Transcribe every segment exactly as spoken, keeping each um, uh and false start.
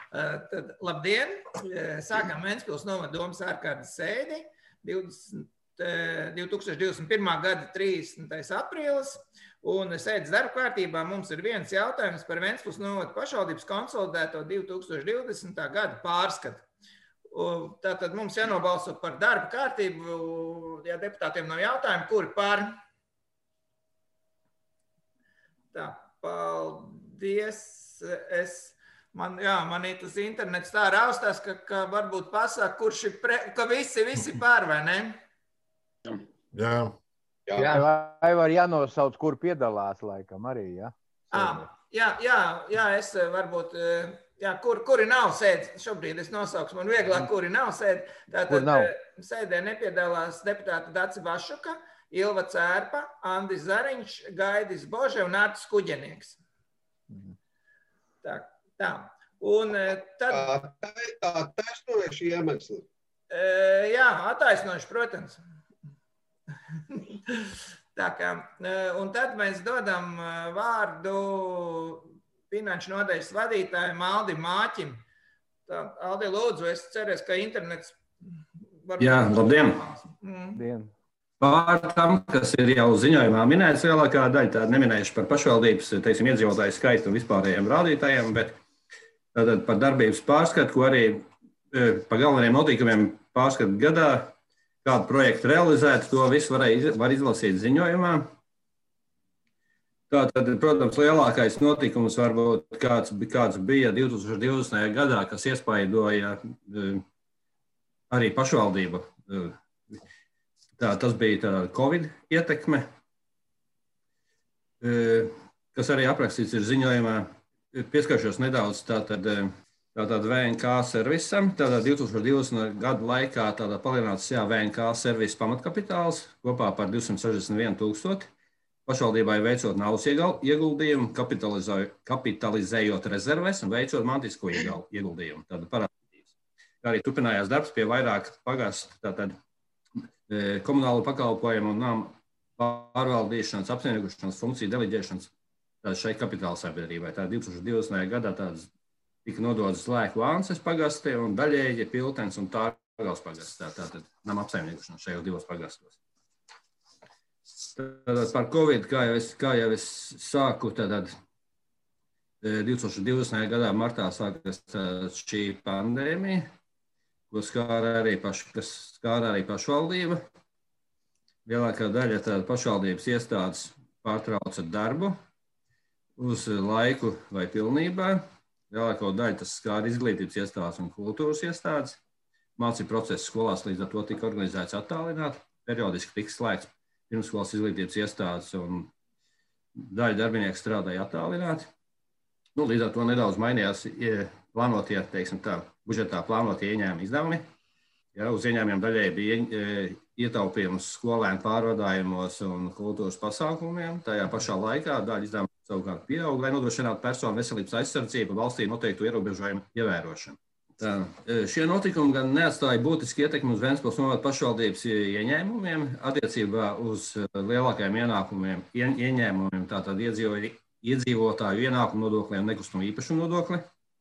Tad, labdien! Sākam Ventspils novada domas ārkārtas sēdi. divtūkstoš divdesmit pirmā gada trīsdesmitais aprīlis. Un sēdes darba kārtībā mums ir viens jautājums par Ventspils novada pašvaldības konsolidēto divtūkstoš divdesmitā gada pārskatu. Tātad mums jānobalso par darba kārtību, ja deputātiem nav jautājumu, kuri par. Tā, paldies. Es, man, jā, manī tas internets tā raustās, ka, ka varbūt pasaka, kurš ir, pre, ka visi, visi pār, vai ne? Jā. Jā, vai var jānosauc, kur piedalās laikam arī, ja? À, jā, jā, jā, es varbūt, jā, kur, kuri nav sēdi, šobrīd es nosauks, man vieglāk, kuri nav sēdi. Tātad nav? Sēdē nepiedalās deputāti Daci Vašuka, Ilva Cērpa, Andis Zariņš, Gaidis Bože un Ārtis Kuģenieks. Tā, tā. Un tad... Tā taisnojuši iemesli. Jā, attaisnojuši, protams. Tā kā, un tad mēs dodam vārdu finanšu nodaļas vadītājiem Aldim Māķim. Tā, Aldi, lūdzu, es ceros, ka internets... Varbūt... Jā, labdien! Mm. Pār tam, kas ir jau ziņojumā minēts, lielākā daļa tāda neminējuši par pašvaldības, teiksim, iedzīvotāju skaitu un vispārējiem rādītājiem, bet tātad par darbības pārskatu, ko arī par galvenajiem notikumiem pārskatu gadā, kādu projektu realizēt, to visu varēja, var izlasīt ziņojumā. Tātad, protams, lielākais notikums varbūt kāds, kāds bija divtūkstoš divdesmitajā gadā, kas iespaidoja arī pašvaldību. Tā, tas bija tā Covid ietekme, kas arī aprakstīts ir ziņojumā. Pieskaršos nedaudz tātad, tātad V N K servisam. Tātad divtūkstoš divdesmitā gada laikā tātad palielināts jā, V N K servis pamatkapitāls kopā par divsimt sešdesmit vienu tūkstoti. Pašvaldībai veicot naudas ieguldījumu, kapitalizējot rezerves un veicot mantisko ieguldījumu. Tātad parādības. Kā arī turpinājās darbs pie vairāk pagastu tātad komunālo pakalpojumu un nama pārvaldīšanas, apsaimniekošanas funkciju deleģēšanas šai kapitāla sabiedrībai. Tā divtūkstoš divdesmitajā gadā tādas tika nodotas Lēku Vānces pagaste un daļēji Piltens un Tārgals pagasts. Tātad nama apsaimniekošanas šajos divos pagastos. Tātad par Covid, kā jau es, kā jau es sāku, tātad divtūkstoš divdesmitajā gadā martā sākas šī pandēmija, ko skāra arī, paš, kas skāra arī pašvaldība. Lielākā daļa tāda pašvaldības iestādes pārtrauca darbu uz laiku vai pilnībā. Lielāko daļu tas skāra izglītības iestādes un kultūras iestādes. Mācību process skolās līdz ar to tika organizēts attālināt. Periodiski tika slēgts pirmsskolas izglītības iestādes un daļa darbinieku strādāja attālināt. Nu, līdz ar to nedaudz mainījās plānotie, teiksim tā, budžetā plānotie ieņēmumi izdevumi. Ja, uz ieņēmumiem daļēji bija ietaupījums skolēnu pārvadājumos un kultūras pasākumiem. Tajā pašā laikā daļa izdevumu savukārt pieauga, lai nodrošinātu personu veselības aizsardzību valstī noteiktu ierobežojumu ievērošanu. Tā, šie notikumi gan neatstāja būtiski ietekmi uz Ventspils novada pašvaldības ieņēmumiem attiecībā uz lielākajiem ienākumiem, ieņēmumiem, tātad iedzīvotāju ienākumu nodokli un nekustamo īpašumu nodokli.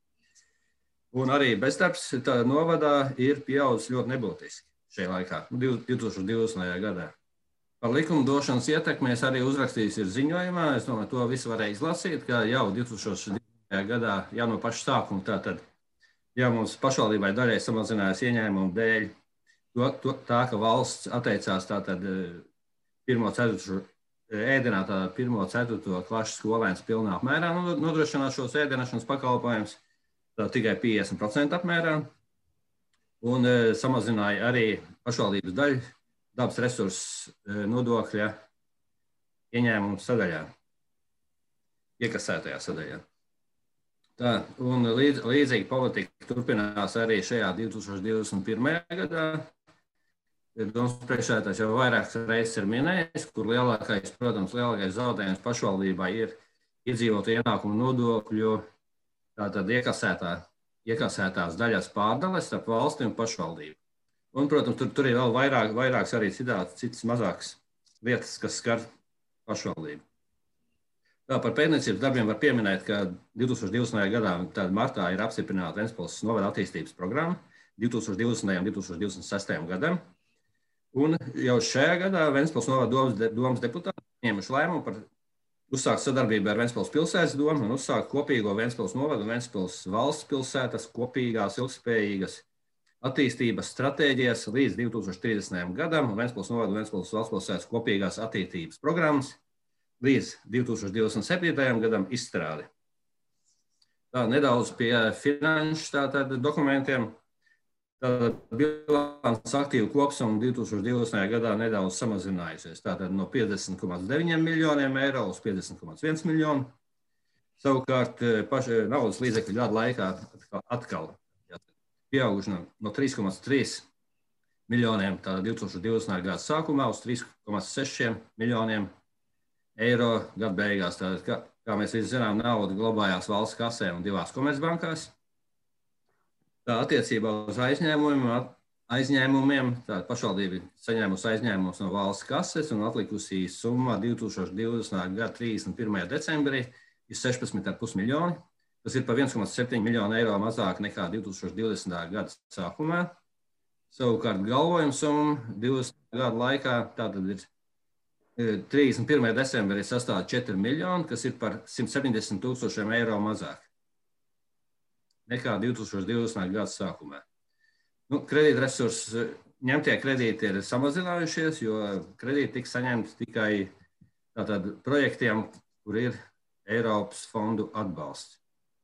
Un arī bezdarbs novadā ir pieaudzis ļoti nebūtiski šajā laikā, divtūkstoš divdesmitajā gadā. Par likumdošanas ietekmi es arī uzrakstījis ir ziņojumā. Es domāju, to visu varēja izlasīt, ka jau divtūkstoš divdesmitajā gadā, jau no paša sākuma, tātad, ja mums pašvaldībai daļai samazinājās ieņēmumu dēļ, to, to, tā, ka valsts atteicās tātad pirmo ceturto ēdienā, tātad pirmo ceturto klašu skolēns pilnā apmērā nodrošināt šos ēdienašanas pakalpojumus, tikai piecdesmit procenti apmērā, un e, samazināja arī pašvaldības daļu dabas resursu nodokļa ieņēmumu sadaļā, iekasētajā sadaļā. Tā, un līdz, līdzīgi politika turpinās arī šajā divtūkstoš divdesmit pirmajā gadā. Domas priekšsēdētājs jau vairākas reizes ir minējis, kur lielākais, protams, lielākais zaudējums pašvaldībā ir iedzīvotāju ienākumu nodokļu tātad iekasētā, iekasētās daļas pārdales starp valsti un pašvaldību. Un, protams, tur, tur ir vēl vairāk, vairākas arī citāts, citas mazākas lietas, kas skar pašvaldību. Tā par pētniecības darbiem var pieminēt, ka divi tūkstoši divdesmitajā gadā, tātad martā, ir apstiprināta Ventspils novada attīstības programma divi tūkstoši divdesmitajam un divi tūkstoši divdesmit sestajam gadam. Un jau šajā gadā Ventspils novada domas, domas deputāti ņēmuši lēmumu par uzsākt sadarbību ar Ventspils pilsētas domu un uzsākt kopīgo Ventspils novada un Ventspils valsts pilsētas kopīgās ilgspējīgas attīstības stratēģijas līdz divi tūkstoši trīsdesmitajam gadam un Ventspils novada un Ventspils valsts pilsētas kopīgās attīstības programmas līdz divi tūkstoši divdesmit septītajam gadam izstrādi. Tā nedaudz pie finanšu tātad dokumentiem. Tātad bilants aktīvu kopsumma divi tūkstoši divdesmitajā gadā nedaudz samazinājusies. Tātad no piecdesmit komats deviņi miljoniem eiro uz piecdesmit komats viens miljonu. Savukārt paši naudas līdzekļu gada laikā atkal pieauguši no, no trīs komats trīs miljoniem tātad divi tūkstoši divdesmitajā gada sākumā uz trīs komats seši miljoniem eiro gada beigās. Tātad, kā, kā mēs visi zinām, nauda glabājās valsts kasē un divās komercbankās. Tā attiecībā uz aizņēmumiem, aizņēmumiem tātad pašvaldība saņēmusi aizņēmumus no valsts kases un atlikusī summa divi tūkstoši divdesmitajā gada trīsdesmit pirmajā decembrī ir sešpadsmit komats pieci miljoni. Tas ir pa viens komats septiņi miljonu eiro mazāk nekā divi tūkstoši divdesmitajā gada sākumā. Savukārt galvojuma summa divdesmitajā gada laikā tātad ir trīsdesmit pirmajā decembrī sastāv četri miljoni, kas ir par simt septiņdesmit tūkstošiem eiro mazāk nekā divi tūkstoši divdesmitajā gada sākumā. Nu, kredītresursi, ņemtie kredīti ir samazinājušies, jo kredīti tiks saņemti tikai tātad projektiem, kur ir Eiropas fondu atbalsts.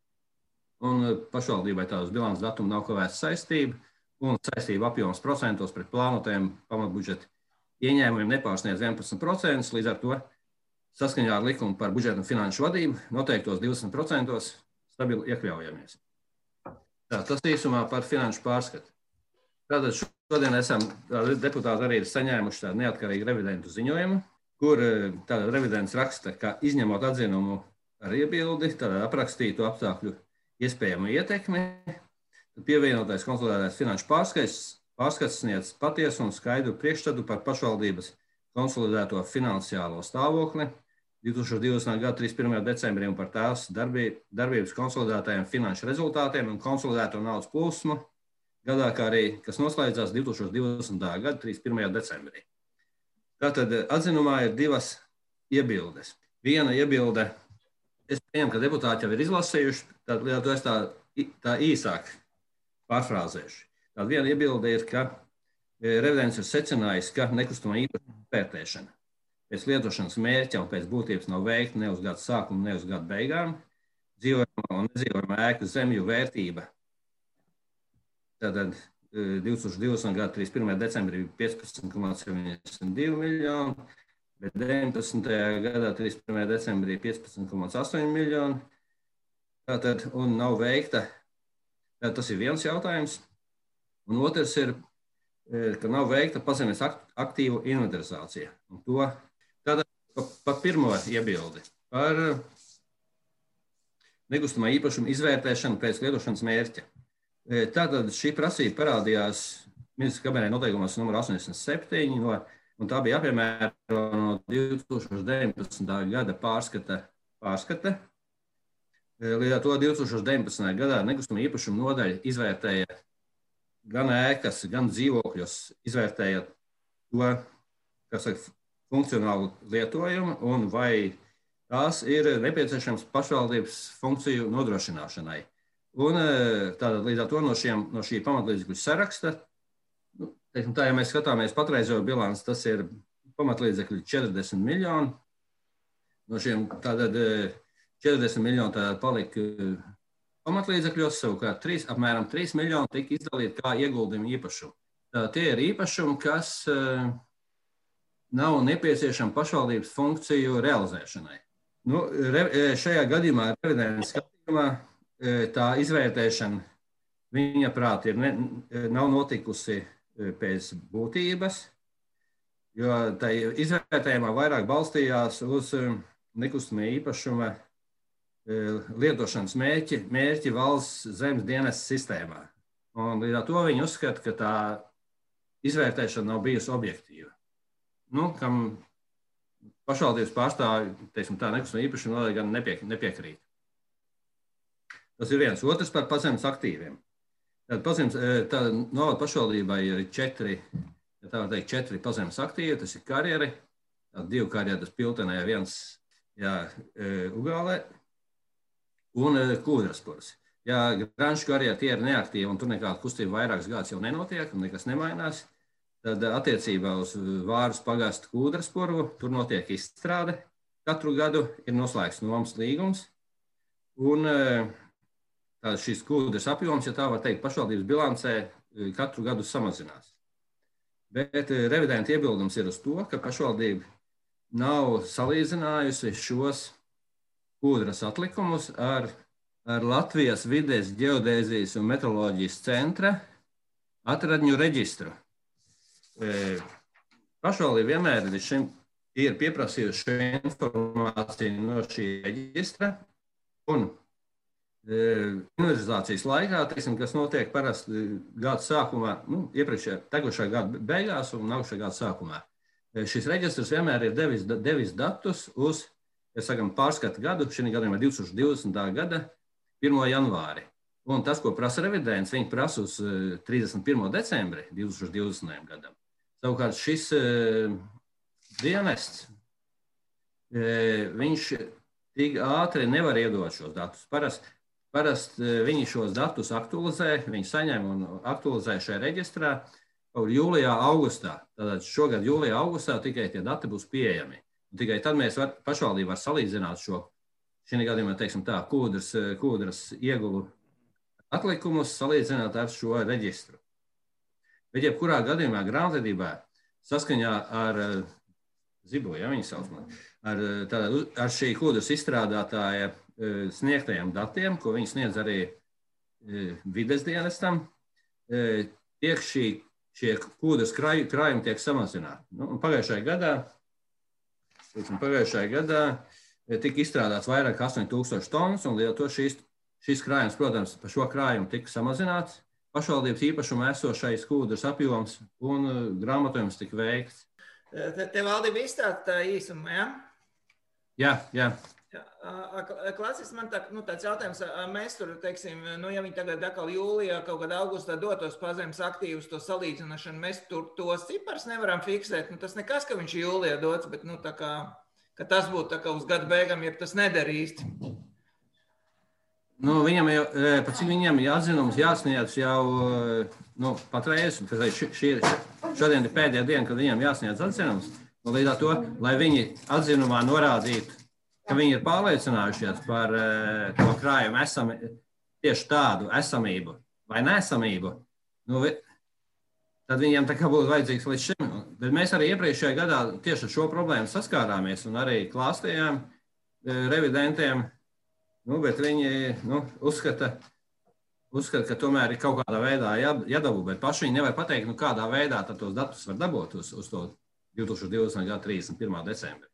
Un pašvaldībai tādas bilants datumu nav kā vērts saistība, un saistība apjoms procentos pret plānotajiem pamatbudžeta ieņēmumiem nepārsniedz vienpadsmit procentus, līdz ar to saskaņā ar likumu par budžetu un finanšu vadību noteiktos divdesmit procentos stabili iekļaujamies. Tā, tas īsumā par finanšu pārskatu. Tātad šodien esam, deputāti arī ir saņēmuši tādu neatkarīgu revidentu ziņojumu, kur tātad revidents raksta, ka izņemot atzinumu ar iebildi, tātad aprakstītu apstākļu iespējamu ietekmi, pievienotais konsolidētais finanšu pārskats Pārskats sniedz patiesu un skaidru priekšstatu par pašvaldības konsolidēto finansiālo stāvokli divi tūkstoši divdesmitajā gada trīsdesmit pirmajā decembrī un par tās darbības konsolidētajiem finanšu rezultātiem un konsolidēto naudas plūsmu gadā, kā arī, kas noslēdzās divi tūkstoši divdesmitajā gada trīsdesmit pirmajā decembrī. Tātad atzinumā ir divas iebildes. Viena iebilde, es pieņemu, ka deputāti jau ir izlasījuši, tad līdz ar to es tā, tā īsāk pārfrāzēšu. Tāda viena iebilde ir, ka revidents ir secinājis, ka nekustamā īpašuma vērtēšana pēc lietošanas mērķa un pēc būtības nav veikta ne uz gada sākumu, ne uz gada beigām. Dzīvojamā un nedzīvojamā ēku zemju vērtība. Tātad divi tūkstoši divdesmitajā gada trīsdesmit pirmajā decembrī piecpadsmit komats septiņdesmit divi miljoni, bet deviņpadsmitajā gadā trīsdesmit pirmajā decembrī piecpadsmit komats astoņi miljoni. Tātad, un nav veikta, tātad tas ir viens jautājums. Un otrs ir, ka nav veikta pazemes aktīvu inventarizācija. Un to tātad pa, pa pirmo iebildi par nekustamā īpašuma izvērtēšanu pēc lietošanas mērķa. Tātad šī prasība parādījās ministra kabineta noteikumos numur astoņdesmit septiņi, no, un tā bija jāpiemēro no divi tūkstoši deviņpadsmitā gada pārskata. pārskata. Līdz ar to divi tūkstoši deviņpadsmitajā gadā nekustamā īpašuma nodaļa izvērtēja gan ēkas, gan dzīvokļus, izvērtēja to, kas saka, funkcionālu lietojumu un vai tās ir nepieciešams pašvaldības funkciju nodrošināšanai. Un tātad līdz ar to no, šiem, no šī pamatlīdzekļu saraksta, nu, teiksim tā, ja mēs skatāmies patreizo bilanci, tas ir pamatlīdzekļu četrdesmit miljoni. No šiem tātad četrdesmit miljoni tātad palika pamatlīdzekļos, savukārt trīs, apmēram trīs miljoni tika izdalīti kā ieguldījumi īpašumi. Tā, tie ir īpašumi, kas uh, nav nepieciešami pašvaldības funkciju realizēšanai. Nu, re, šajā gadījumā, revidents skatījumā, tā izvērtēšana, viņa prāt, ir ne, nav notikusi pēc būtības, jo tai izvērtējumā vairāk balstījās uz nekustamā īpašuma lietošanas mērķi, mērķi valsts zemes dienestas sistēmā. Un līdz ar to viņi uzskata, ka tā izvērtēšana nav bijusi objektīva. Nu, kam pašvaldības pārstāvji, teiksim tā, nekustamā īpašuma nodokļa gan nepie, nepiekrīt. Tas ir viens. Otrs par pazemes aktīviem. Tad pazemes, tā novada pašvaldībai ir četri, ja tā var teikt, četri pazemes aktīvi, tas ir karjeri, tad divi karjeri, tas Piltenē, viens, jā, Ugālē un Kūdraspurs. Ja Granšu karjeri tie ir neaktīvi un tur nekāda kustība vairākas gadus jau nenotiek un nekas nemainās, tad attiecībā uz Vāras pagastu Kūdraspuru tur notiek izstrāde. Katru gadu ir noslēgts nomas līgums un tāda šīs kūdras apjoms, ja tā var teikt, pašvaldības bilancē katru gadu samazinās. Bet revidenta iebildums ir uz to, ka pašvaldība nav salīdzinājusi šos kūdras atlikumus ar ar Latvijas vides ģeodēzijas un meteoroloģijas centra atradņu reģistru. Pašvaldība vienmēr šim ir pieprasījusi šo informāciju no šī reģistra un inventarizācijas laikā, teiksim, kas notiek parasti gada sākumā, nu, iepriekšējā tegušā gada beigās un nākušā gada sākumā. Šis reģistrs vienmēr ir devis, devis datus uz, ja sakam, pārskatu gadu, šī gadījumā ir divtūkstoš divdesmitā gada pirmo janvāri. Un tas, ko prasa revidents, viņi prasa uz trīsdesmit pirmo decembri divtūkstoš divdesmitajam gadam. Savukārt šis dienests, viņš tik ātri nevar iedot šos datus. Parasti parast viņi šos datus aktualizē, viņi saņem un aktualizē šajā reģistrā jūlijā, augustā. Tātad šogad jūlijā, augustā tikai tie dati būs pieejami. Un tikai tad mēs var, pašvaldība var salīdzināt šo šī gadījumā, teiksim tā, kūdras, kūdras iegulu atlikumus salīdzināt ar šo reģistru. Bet jebkurā gadījumā grāmatvedībā saskaņā ar Zibu, ja viņi sauc man, ar, tātad, ar šī kūdras izstrādātāja sniegtajiem datiem, ko viņi sniedz arī vides dienestam, tiek šī, šie kūdras krāj, krājumi tiek samazināti. Nu, pagājušajā gadā, teiksim, pagājušajā gadā tika izstrādāts vairāk kā astoņi tūkstoši tonnas, un līdz ar to šīs, šīs krājums, protams, par šo krājumu tika samazināts. Pašvaldības īpašumā esošais kūdras apjoms un grāmatojums tika veikts. Te, te valdība izstāda tā īsumā, ja? Jā, jā. Klasiski man tā, nu, tāds jautājums, mēs tur, teiksim, nu, ja viņi tagad atkal jūlijā, kaut kad augustā dotos pazemes aktīvus to salīdzināšanu, mēs tur tos cipars nevaram fiksēt. Nu, tas nekas, ka viņš jūlijā dots, bet, nu, tā kā, ka tas būtu tā kā uz gadu beigām, ja tas nedara īsti. Nu, viņam jau, pat cik viņam atzinums jāsniedz jau, nu, patreiz, šī ir šodien ir pēdējā diena, kad viņam jāsniedz atzinums, un līdz ar to, lai viņi atzinumā norādītu, ka viņi ir pārliecinājušies par to krājumu esami, tieši tādu esamību vai neesamību, nu, tad viņiem tā kā būtu vajadzīgs līdz šim. Bet mēs arī iepriekšējā gadā tieši ar šo problēmu saskārāmies un arī klāstījām revidentiem, nu, bet viņi nu, uzskata, uzskata, ka tomēr ir kaut kādā veidā jādabū, bet paši viņi nevar pateikt, nu, kādā veidā tad tos datus var dabūt uz, uz to divtūkstoš divdesmitā gada trīsdesmit pirmā decembri.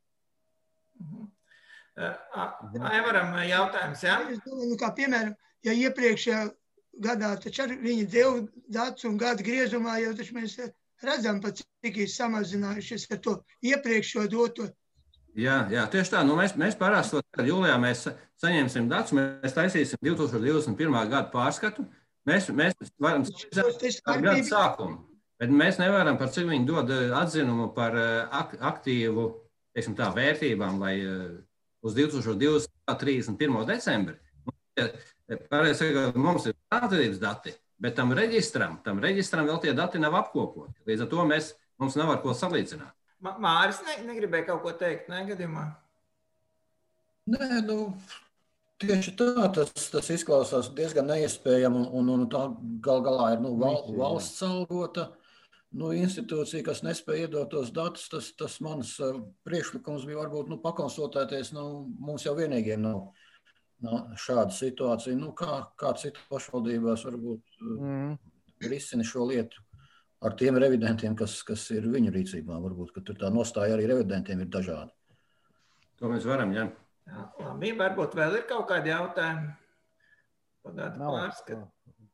Aivaram jautājums, jā? Es domāju, nu, kā piemēram, ja iepriekšējā gadā taču arī viņi deva datus un gada griezumā jau taču mēs redzam, pat cik ir samazinājušies ar to iepriekšo doto. Jā, jā, tieši tā. Nu, mēs, mēs parasti, kad jūlijā mēs saņemsim datus, mēs taisīsim divtūkstoš divdesmit pirmā gada pārskatu. Mēs, mēs varam salīdzināt ar gada sākumu, bet mēs nevaram par cik viņi dod atzinumu par ak aktīvu, teiksim tā, vērtībām, lai uz divtūkstoš divdesmit trīsdesmit pirmo decembri. Pareizi sakot, mums ir grāmatvedības dati, bet tam reģistram, tam reģistram vēl tie dati nav apkopoti. Līdz ar to mēs, mums nav ar ko salīdzināt. Māris ne, negribēja kaut ko teikt, ne, gadījumā? Nē, nu, tieši tā, tas, tas izklausās diezgan neiespējami, un, un tā gal galā ir nu, val, valsts algota nu, institūcija, kas nespēja iedot tos datus. Tas, tas mans priekšlikums bija varbūt nu, pakonsultēties, nu, mums jau vienīgiem nav nu, šāda situācija. Nu, kā, kā citu pašvaldībās varbūt mm. risina šo lietu ar tiem revidentiem, kas, kas ir viņu rīcībā. Varbūt, ka tur tā nostāja arī revidentiem ir dažādi. To mēs varam, jā. Jā, labi, varbūt vēl ir kaut kādi jautājumi. Pagādu pārskatu.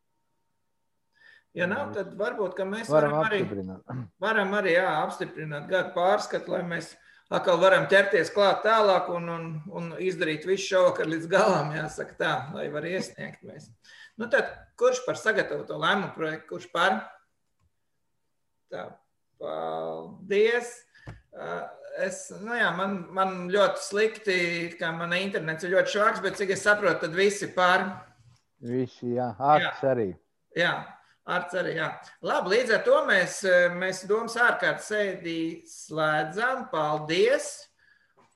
Ja nav, tad varbūt, ka mēs varam, varam arī, varam arī jā, apstiprināt gadu pārskatu, lai mēs atkal varam ķerties klāt tālāk un, un, un izdarīt visu šovakar līdz galam, jāsaka tā, lai var iesniegt mēs. Nu tad, kurš par sagatavoto lēmumu projektu, kurš par? Tā, paldies. Es, nu jā, man, man ļoti slikti, ka mana internets ir ļoti švaks, bet cik es saprotu, tad visi par. Visi, jā. Arts jā. arī. Jā, Arts arī, jā. Labi, līdz ar to mēs, mēs domas ārkārtas sēdī slēdzam. Paldies!